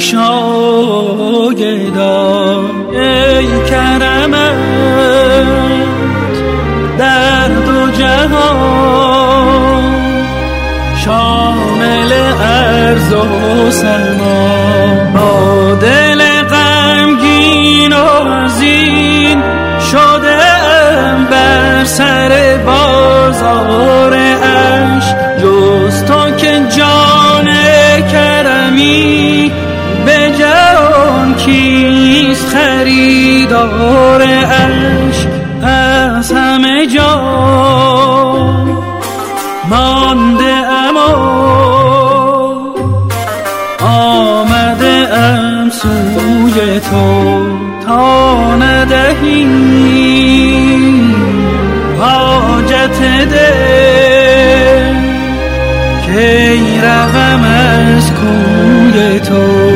شاگردا ای کرمت در دو جهان شامل ارض و سما. با دل غمگین و حزین شدم بر سر بازار عشق، جز تو که جان کرمی به جان کیست خریدار عشق. از همه جا مانده اما آمده ام سوی تو تا ندهی حاجت دل کی روم از کوی تو.